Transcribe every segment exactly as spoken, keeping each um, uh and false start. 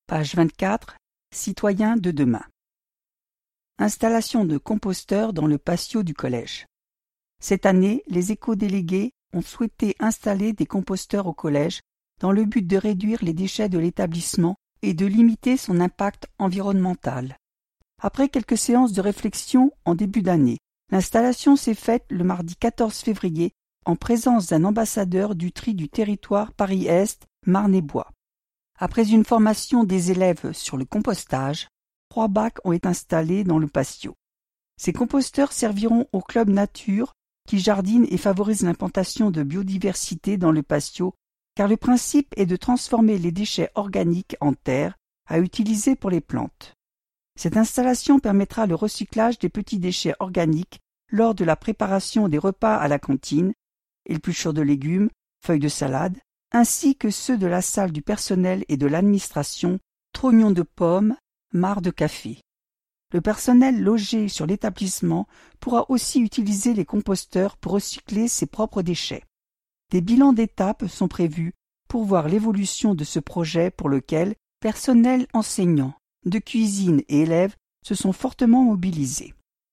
Page vingt-quatre. Citoyens de demain. Installation de composteurs dans le patio du collège. Cette année, les éco-délégués ont souhaité installer des composteurs au collège dans le but de réduire les déchets de l'établissement et de limiter son impact environnemental. Après quelques séances de réflexion en début d'année, l'installation s'est faite le mardi quatorze février en présence d'un ambassadeur du tri du territoire Paris-Est, Marne-et-Bois. Après une formation des élèves sur le compostage, trois bacs ont été installés dans le patio. Ces composteurs serviront au club nature qui jardine et favorise l'implantation de biodiversité dans le patio, car le principe est de transformer les déchets organiques en terre à utiliser pour les plantes. Cette installation permettra le recyclage des petits déchets organiques lors de la préparation des repas à la cantine, épluchures de légumes, feuilles de salade, ainsi que ceux de la salle du personnel et de l'administration, trognons de pommes, marcs de café. Le personnel logé sur l'établissement pourra aussi utiliser les composteurs pour recycler ses propres déchets. Des bilans d'étape sont prévus pour voir l'évolution de ce projet pour lequel personnel enseignant, de cuisine et élèves se sont fortement mobilisés.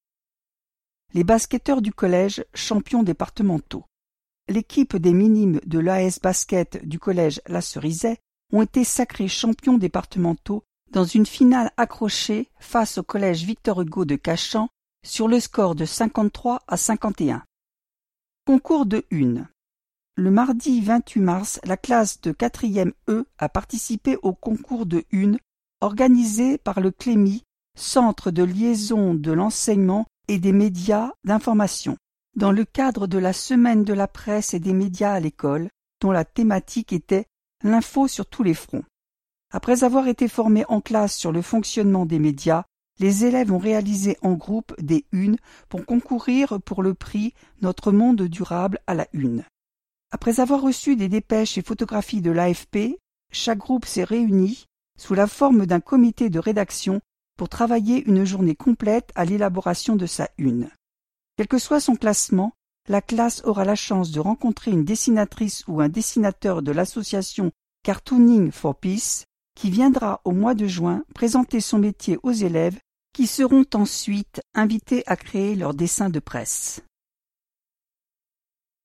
Les basketteurs du collège champions départementaux. L'équipe des minimes de l'A S Basket du collège La Cerisay ont été sacrés champions départementaux dans une finale accrochée face au collège Victor Hugo de Cachan sur le score de cinquante-trois à cinquante et un. Concours de une. Le mardi vingt-huit mars, la classe de quatrième E a participé au concours de une organisé par le C L E M I, Centre de liaison de l'enseignement et des médias d'information, dans le cadre de la Semaine de la presse et des médias à l'école, dont la thématique était « L'info sur tous les fronts ». Après avoir été formés en classe sur le fonctionnement des médias, les élèves ont réalisé en groupe des unes pour concourir pour le prix Notre monde durable à la une. Après avoir reçu des dépêches et photographies de l'A F P, chaque groupe s'est réuni sous la forme d'un comité de rédaction pour travailler une journée complète à l'élaboration de sa une. Quel que soit son classement, la classe aura la chance de rencontrer une dessinatrice ou un dessinateur de l'association Cartooning for Peace qui viendra au mois de juin présenter son métier aux élèves qui seront ensuite invités à créer leurs dessins de presse.